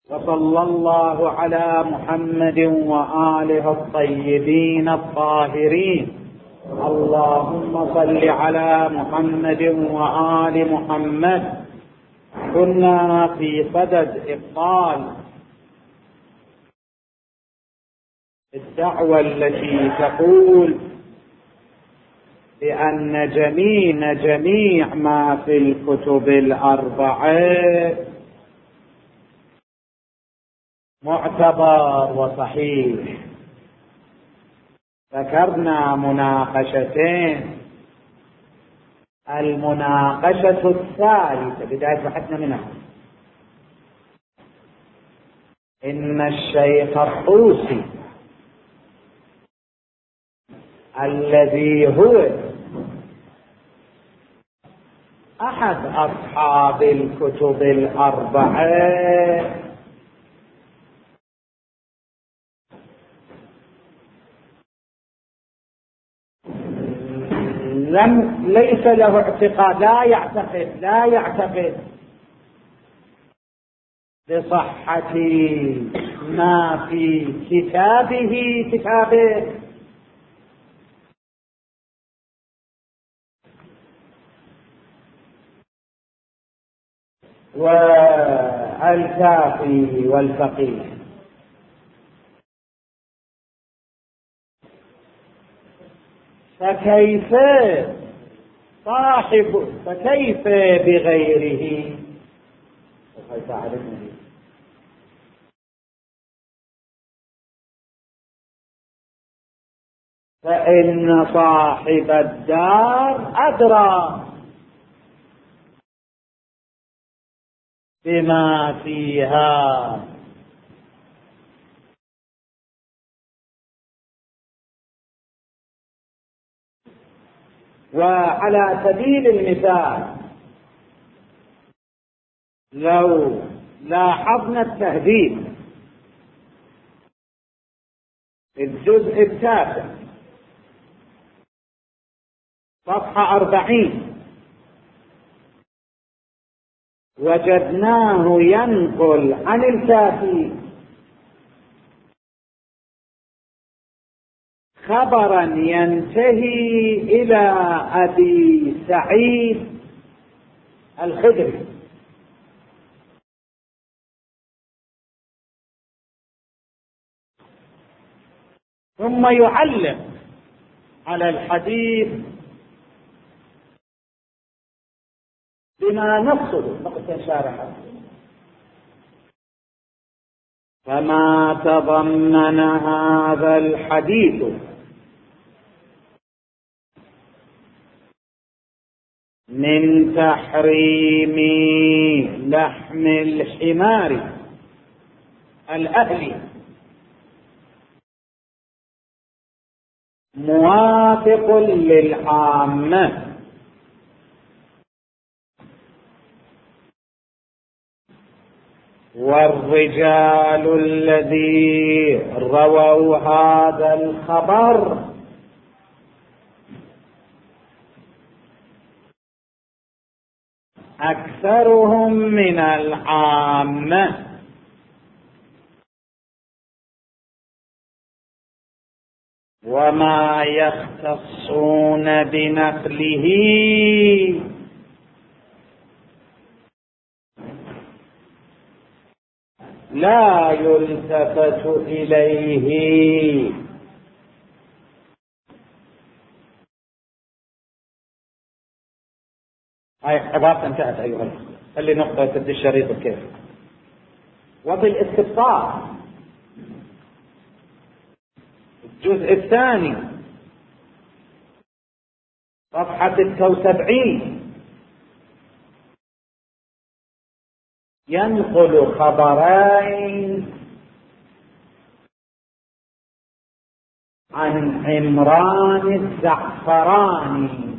وصلى الله على محمد وآله الطيبين الطاهرين. اللهم صل على محمد وآل محمد. كنا في صدد إبطال الدعوة التي تقول بأن جميع ما في الكتب الأربعة معتبر وصحيح. ذكرنا مناقشتين. المناقشة الثالثة بداية بحثنا منها إن الشيخ الطوسي الذي هو أحد أصحاب الكتب الأربعة ليس له اعتقاد، لا يعتقد بصحة ما في كتابه والكافي والفقيه. فكيف بغيره؟ فإن صاحب الدار أدرى بما فيها. وعلى سبيل المثال لو لاحظنا التهذيب الجزء التاسع صفحة 40 وجدناه ينقل عن الكافي خبرا ينتهي إلى أبي سعيد الخدري ثم يعلق على الحديث بما نقصد نقطة شارحة. فما تضمن هذا الحديث من تحريم لحم الحمار الأهلي موافق للعامة، والرجال الذي رووا هذا الخبر أكثرهم من العامة، وما يختصون بنقله لا يلتفت إليه. هاي عبارة انتهت أيها الأخوة. خلي نقطة تبدي الشريط كيف. وبالاستفسار الجزء الثاني صفحة 76 ينقل خبرين عن عمران الزعفراني،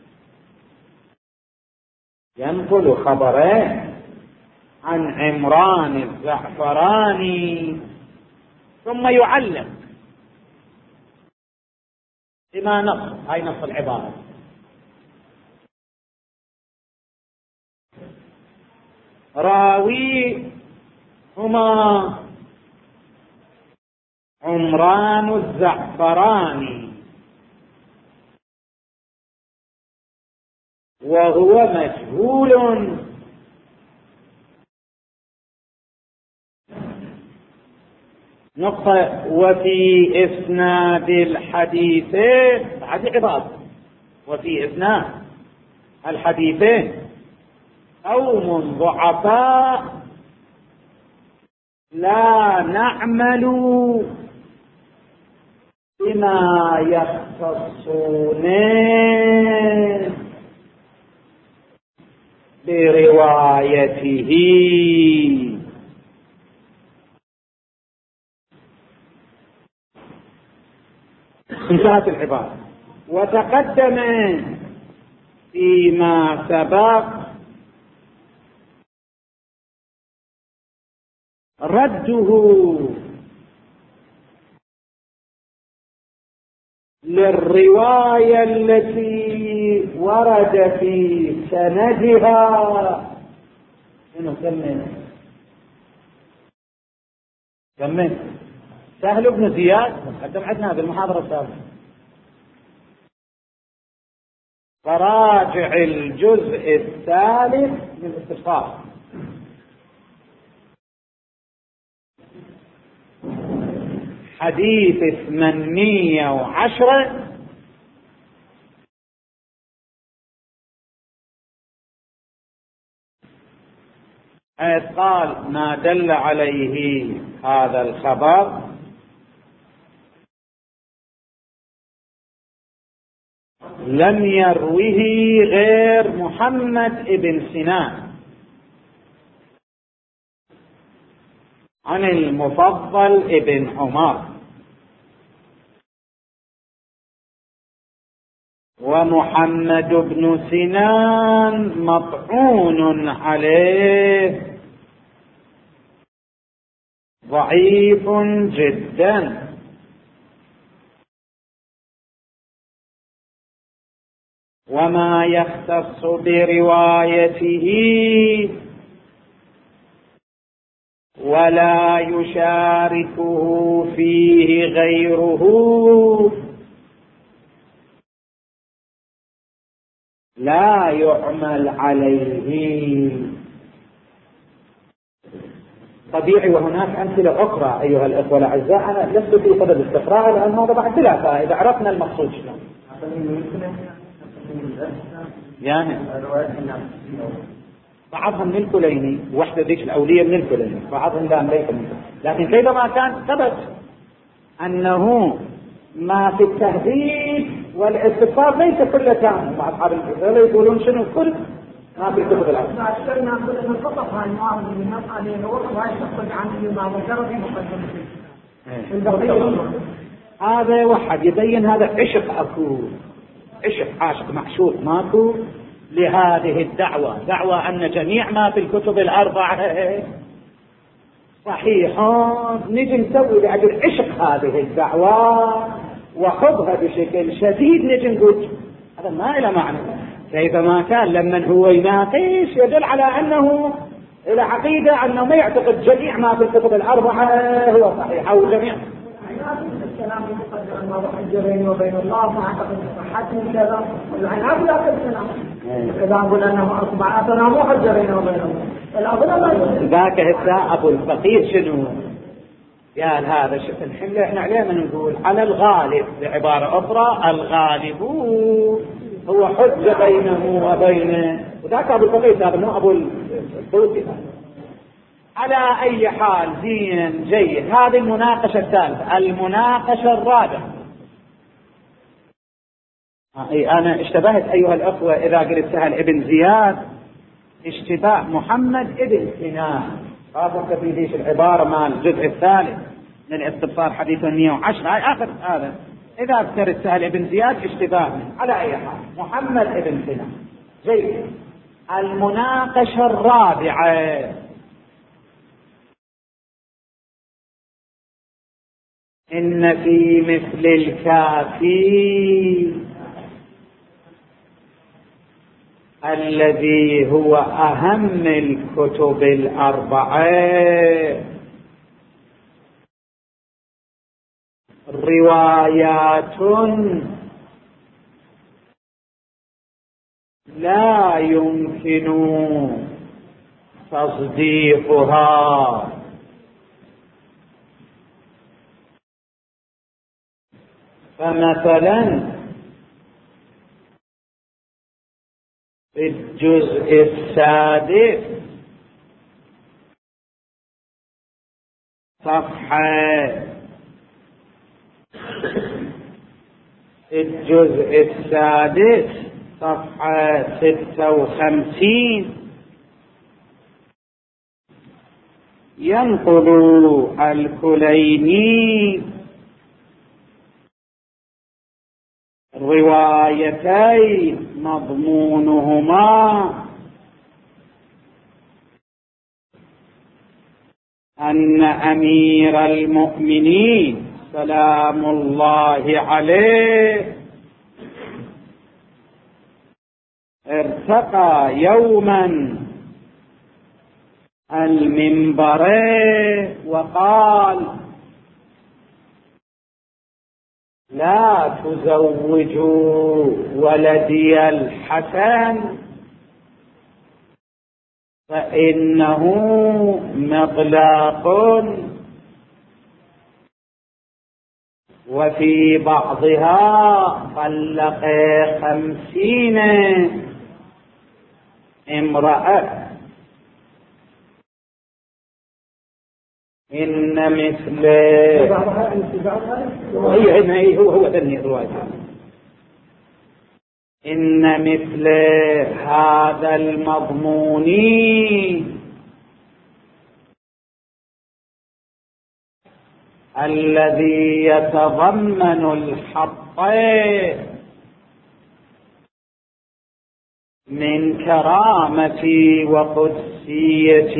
ينقل خبرين عن عمران الزعفراني ثم يعلق بما نص. هاي نص العبارة. راوي هما عمران الزعفراني، وهو مجهول. نقطة. وفي إسناد الحديثين، هذه عبارة، وفي إسناد الحديثين قوم ضعفاء لا نعمل بما يختصون بروايته. انتهت العبارة. وتقدم فيما سبق رده للرواية التي ورد في سندها كمل سهل بن زياد، قدم عندنا بالمحاضرة السابقة. فراجع الجزء الثالث من الاستفسار. حديث 810 قال ما دل عليه هذا الخبر لم يروه غير محمد بن سنان عن المفضل بن عمر، ومحمد بن سنان مطعون عليه ضعيف جدا. وما يختص بروايته ولا يشاركه فيه غيره لا يعمل عليه. طبيعي. وهناك أمثلة أخرى أيها الأخوة الأعزاء، أنا لست في صدد استقراءها لأن هذا بعد بلا فائدة، عرفنا المقصود شنو. يعني بعضهم من الكليني، وحدة ذيك الأولية من الكليني، بعضهم لا ليس منه. لكن كيفما كان ثبت أنه ما في التهذيب والاستفسار ليس كله كامل. مع أصحاب الكتاب يقولون شنو كل ما في الكتب الأربعة. عشان نقول إن الخطأ هاي المعارض اللي مسألة وقف هاي تخرج عن ما ذكر في مقدمته. هذا واحد يبين هذا عشق أكو، عشق عاشق معشوق ماكو لهذه الدعوة، دعوة أن جميع ما في الكتب الأربعة صحيح. نجي نسوي لأجل عشق هذه الدعوة وحبها بشكل شديد، نجي نقول هذا ما له معنى. كيفما كان لما هو يناقش يدل على أنه إلى عقيدة أنه ما يعتقد جميع ما في الكتب الأربعة هو صحيح أو جميع. الكلام يقدر أن الله حجة بيني وبين الله، ما أعتقد صحته كذا، العناب لا كالكلام. إذا أقول أنه أصبعاتنا مو حجة بيني وبين الله. ذاك هسه أبو الفقير شنو قال؟ هذا شوف الحين احنا عليه من نقول على الغالب، بعبارة أخرى الغالب هو حجة بينه وبينه. وذاك أبو الفقير هذا مو أبو الفقير. على أي حال زين جيد. هذه المناقشة الثالثة. المناقشة الرابعة، أنا اشتبهت أيها الأخوة إذا قلت سهل ابن زياد اشتباه محمد ابن سنان، خاصة في ذيك العبارة مع الجزء الثالث من استبصار حديث 110 هاي آخر هذا. إذا ذكرت سهل ابن زياد اشتباه على أي حال محمد ابن سنان. جيد. المناقشة الرابعة إن في مثل الكافي الذي هو أهم الكتب الأربعة روايات لا يمكن تصديقها، فمثلا في الجزء السادس صفحة الجزء السادس صفحة 56 ينقل الكليني روايتين مضمونهما أن أمير المؤمنين سلام الله عليه ارتقى يوما المنبر وقال: لا تزوجوا ولدي الحسن فإنه مغلاق، وفي بعضها طلق 50 امرأة. إن مثل هو تنهي الرواية. إن مثل هذا المضمون الذي يتضمن الحق من كرامة وقدسية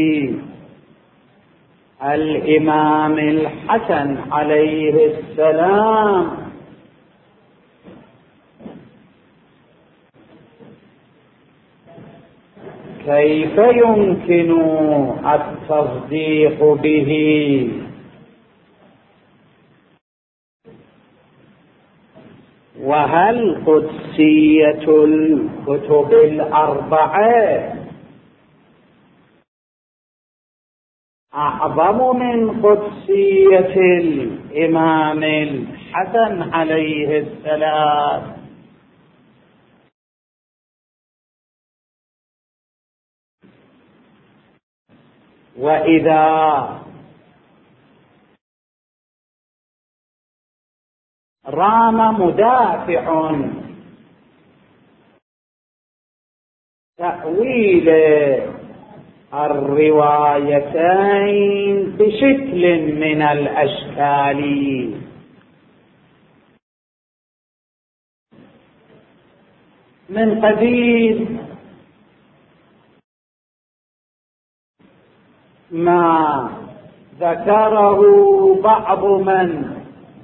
الإمام الحسن عليه السلام كيف يمكن التصديق به؟ وهل قدسية الكتب الأربعة أعظم من قدسية الإمام الحسن عليه السلام؟ وإذا رام مدافع تأويل الروايتين بشكل من الأشكال من قبيل ما ذكره بعض من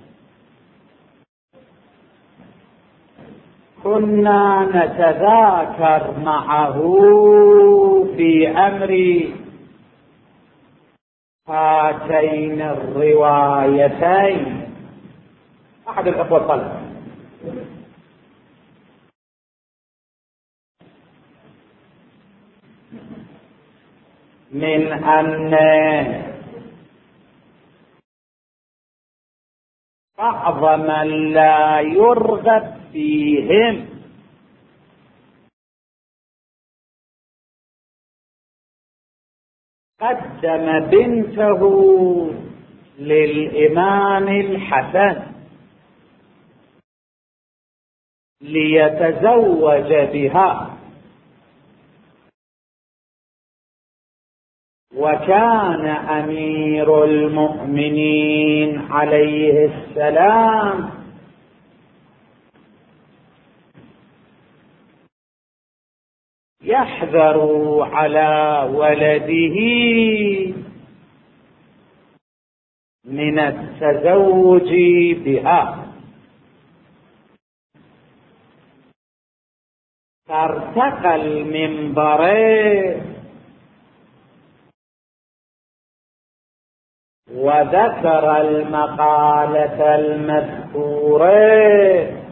كنا نتذاكر معه في أمر هاتين الروايتين. أحد الأخوة طلب من أن بعض من لا يرغب فيهم قدم بنته للإمام الحسن ليتزوج بها، وكان أمير المؤمنين عليه السلام يحذر على ولده من التزوج بها، ارتقى المنبر وذكر المقالة المذكورة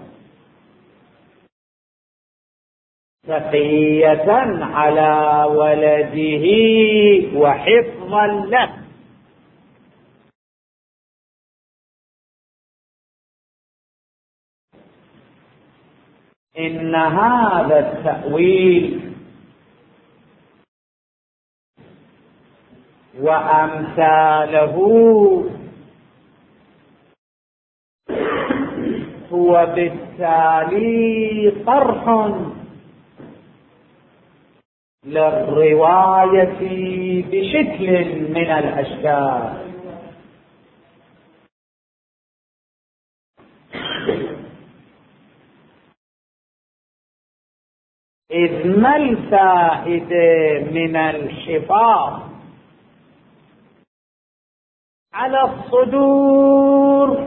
تقية على ولده وحفظا له. إن هذا التأويل وأمثاله هو بالتالي طرح للرواية بشكل من الأشكال، إذ ما الفائدة من الحفاظ على الصدور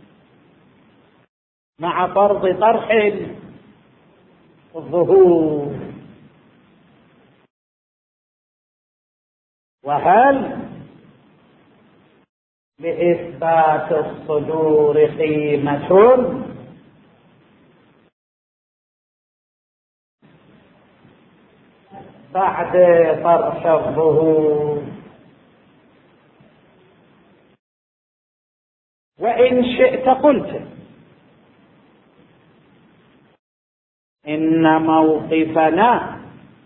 مع فرض طرح الظهور؟ وهل لإثبات الصدور قيمة بعد طرح الظهور؟ وإن شئت قلت إن موقفنا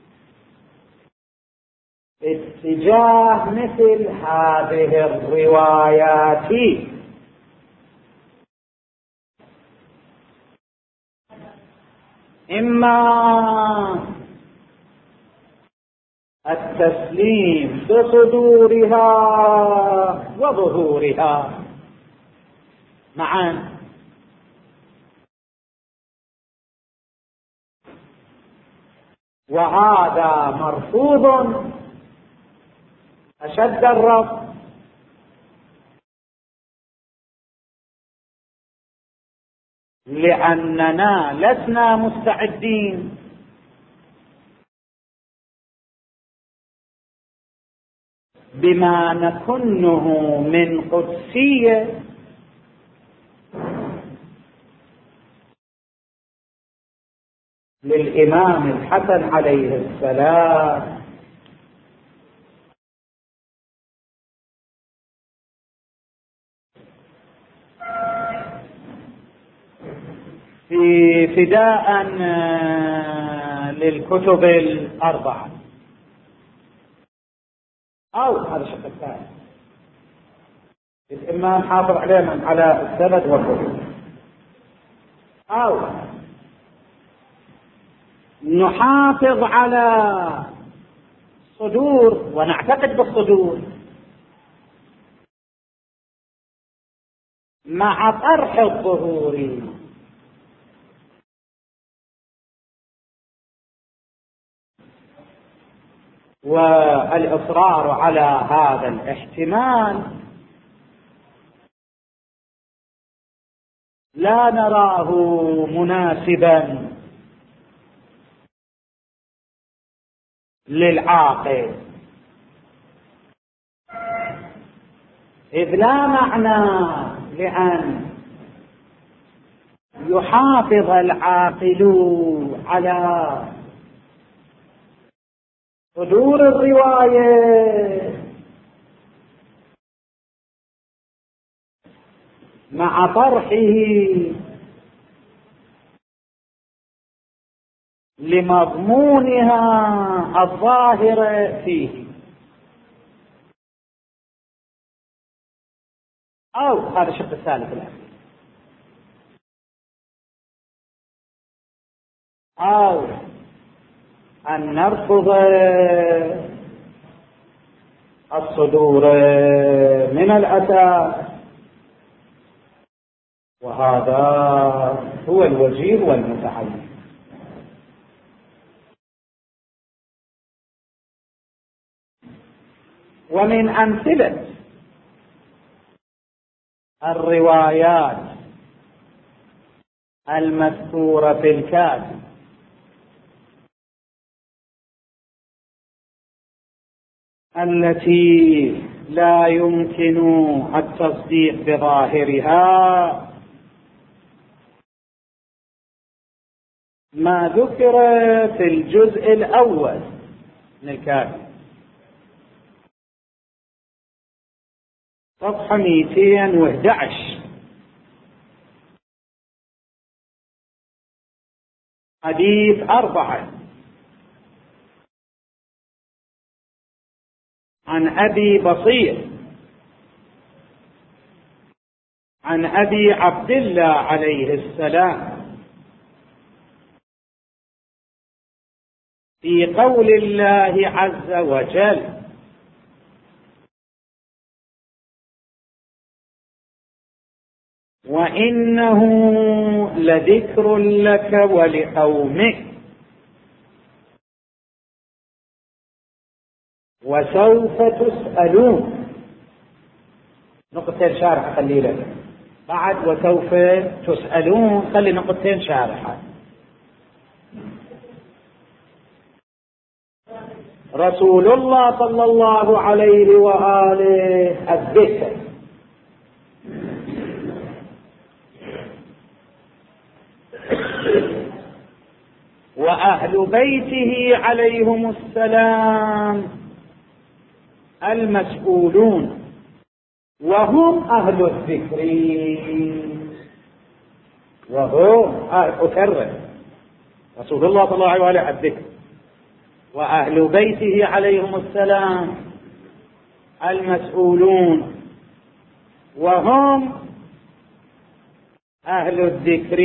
اتجاه مثل هذه الروايات إما التسليم بصدورها وظهورها معا، وهذا مرفوض أشد الرفض، لأننا لسنا مستعدين بما نكنه من قدسية للإمام الحسن عليه السلام في فداء للكتب الأربعة، أو هذا الشق الثاني إما نحافظ عليه من على السند والظهور، أو نحافظ على الصدور ونعتقد بالصدور مع طرح الظهور، والإصرار على هذا الاحتمال لا نراه مناسبا للعاقل، إذ لا معنى لأن يحافظ العاقل على صدور الرواية مع طرحه لمضمونها الظاهر فيه، أو هذا الشق الثالث الأخير، أو أن نرفض الصدور من الأساس، وهذا هو الوجيه والمتعين. ومن أمثلة الروايات المذكورة في الكافي التي لا يمكن التصديق بظاهرها ما ذكر في الجزء الأول من الكافي، صفحة 211، حديث 4 عن أبي بصير عن أبي عبد الله عليه السلام في قول الله عز وجل: وإنه لذكر لك ولقومك وسوف تسألون. نقطتين شارحة خلي لك بعد وسوف تسألون، خلي نقطتين شارحة. رسول الله صلى الله عليه وآله الذكر وأهل بيته عليهم السلام المسؤولون وهم أهل الذكر. وهم أكرر: رسول الله صلى الله عليه وآله الذكر وأهل بيته عليهم السلام المسؤولون وهم أهل الذكر.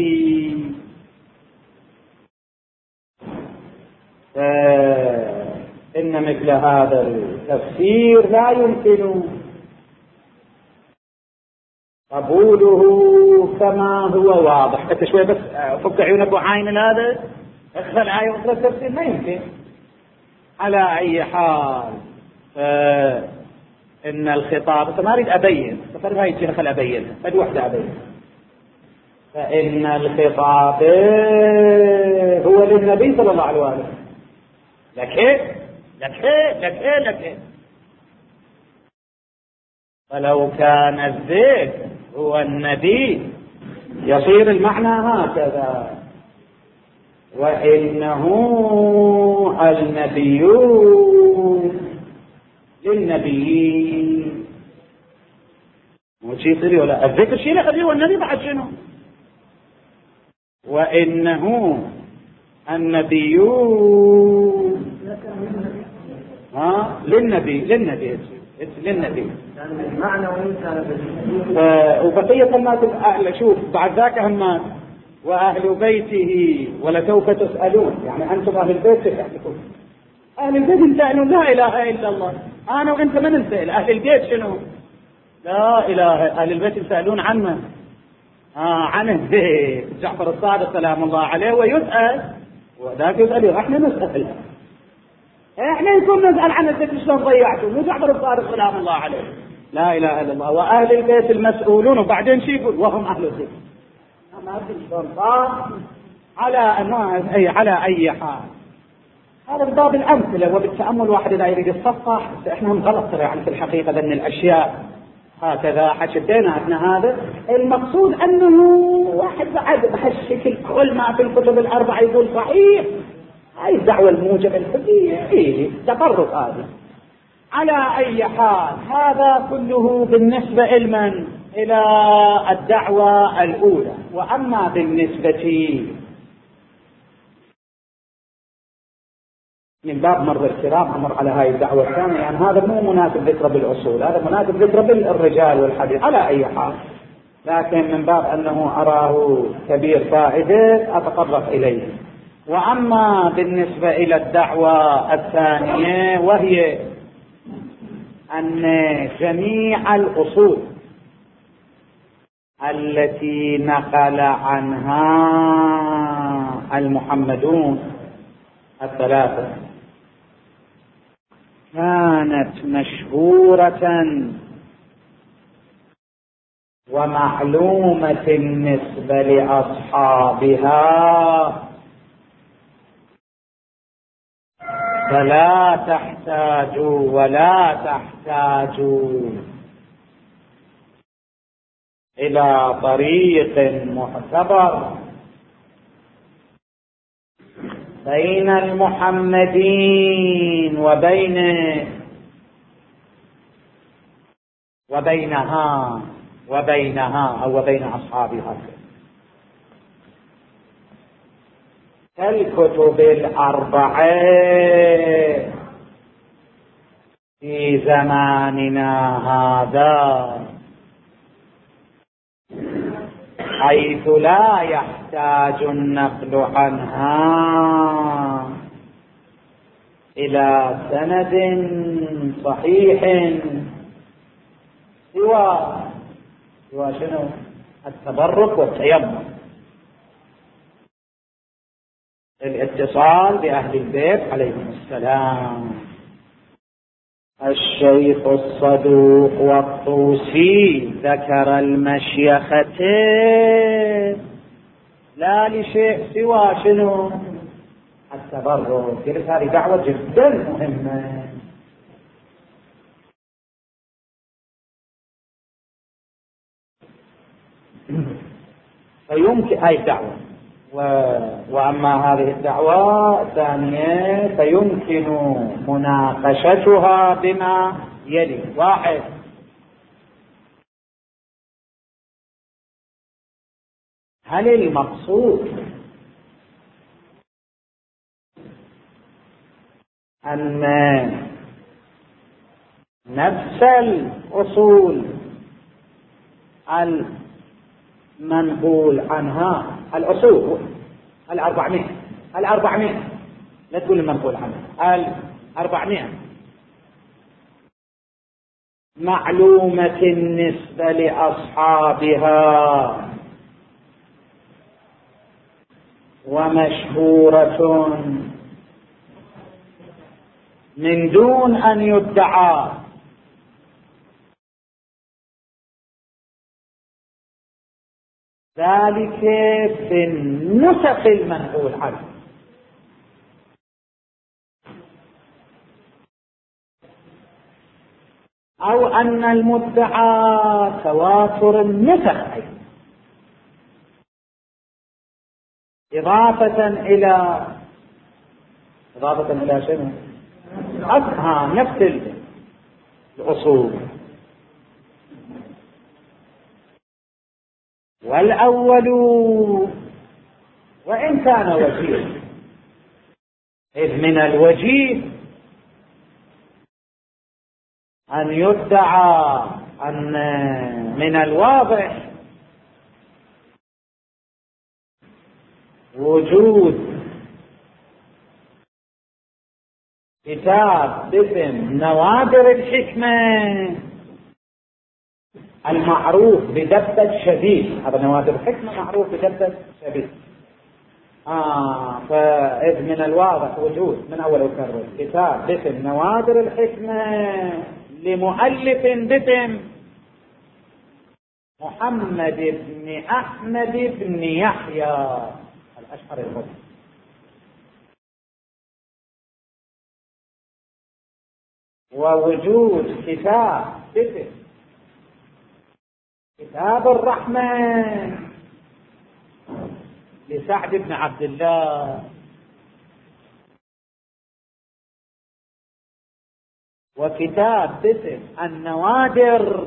إن مثل هذا التفسير لا يمكن قبوله كما هو واضح. أنت شوي بس فك عيونك وعاين هذا، اخذ آية أخرى التفسير ما يمكن. على أي حال إن الخطاب ما أريد أبين، فقال هاي تجي خل أبين فدي واحدة أبين. فإن الخطاب هو للنبي صلى الله عليه وسلم. لك فلو كان الذكر هو النبي يصير المعنى هكذا: وإنه النبي للنبي. مو شيء يصير ولا الذكر شيء لخليه والنبي بعد شنو؟ وإنه النبي للنبي معنى وبقية كلمات شوف بعد ذاك همات وأهل بيته ولسوف تسألون، يعني أنتم أهل البيت تسألون. أهل البيت يسألون لا إله إلا الله. أنا وأنت من نسأل؟ أهل البيت شنو؟ لا إله. أهل البيت يسألون عنه عن البيت جعفر الصادق سلام الله عليه ويسأل، وذاك يسأل احنا نسأل، احنا يكون نسأل عن البيت شلون ضيعتم، مو جعفر الصادق سلام الله عليه. لا إله إلا الله. وأهل البيت المسؤولون، وبعدين شو يقول؟ وهم أهل البيت. ما أدري شلون صار على أي حال. هذا بباب الأمثلة وبالتأمل واحد إذا يريد الصفح. احنا غلط يعني في الحقيقة ذن الأشياء هكذا حكي بيناتنا. هذا المقصود أنه واحد بعد بهالشكل كل ما في الكتب الأربعة يقول صحيح، هاي الدعوة الموجبة الفقهية تطرق هذا. على أي حال هذا كله بالنسبة إلى الدعوة الأولى. وأما بالنسبة من باب مر الكرام أمر على هاي الدعوة الثانية، يعني هذا مو مناسب ذكر بالأصول، هذا مناسب ذكر بالرجال والحديث على أي حال. لكن من باب أنه أراه كبير فائدة أتطرق إليه. وأما بالنسبة إلى الدعوة الثانية وهي أن جميع الأصول التي نقل عنها المحمدون الثلاثة كانت مشهورة ومعلومة بالنسبة لأصحابها فلا تحتاجوا ولا تحتاجوا إلى طريق معتبر بين المحمدين وبينها أو وبين أصحابها كالكتب الأربعة في زماننا هذا، حيث لا يحتاج النقل عنها إلى سند صحيح سوى شنو؟ التبرك والتيمم، الاتصال بأهل البيت عليهم السلام. الشيخ الصدوق والطوسي ذكر المشيخة لا لشيء سوى شنو؟ التبرك. قلت هذه دعوة جدا مهمة. فيمكن هاي الدعوة وأما هذه الدعوة الثانية فيمكن مناقشتها بما يلي: واحد، هل المقصود أن نفس الأصول المنقول عنها، الأصول 400 لا تقول المنقول عنها، 400 معلومة النسبة لأصحابها ومشهورة من دون أن يدعى ذلك في النسخ المنقول عنه، أو أن المدعى تواتر النسخ أيضا، إضافة إلى شنو؟ نفس الأصول. والأول وإن كان وجيه، إذ من الوجيه أن يدعى أن من الواضح وجود كتاب باسم نوادر الحكمة المعروف بدبة شديد. هذا نوادر الحكمة معروف بدبة شديد. فإذ من الواضح وجود، من أول أكرر، كتاب باسم نوادر الحكمة لمؤلف باسم محمد بن أحمد بن يحيى الأشهر الغني، ووجود كتاب باسم كتاب الرحمة لسعد بن عبد الله، وكتاب باسم النوادر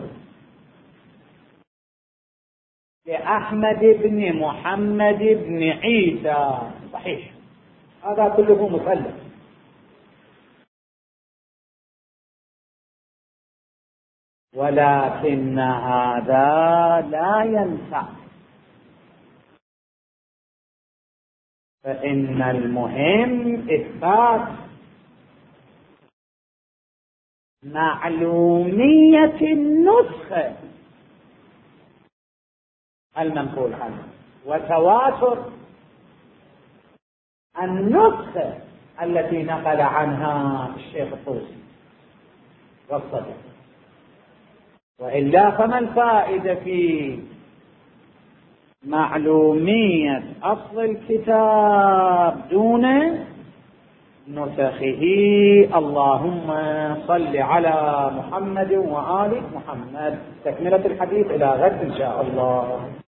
لأحمد بن محمد بن عيسى. صحيح، هذا كله مثلث. ولكن هذا لا ينفع، فإن المهم إثبات معلومية النسخة المنقول عنه وتواتر النسخة التي نقل عنها الشيخ الطوسي والصديق. وإلا فما الفائدة في معلومية أصل الكتاب دون نسخه. اللهم صل على محمد وآل محمد. تكملة الحديث إلى غد إن شاء الله.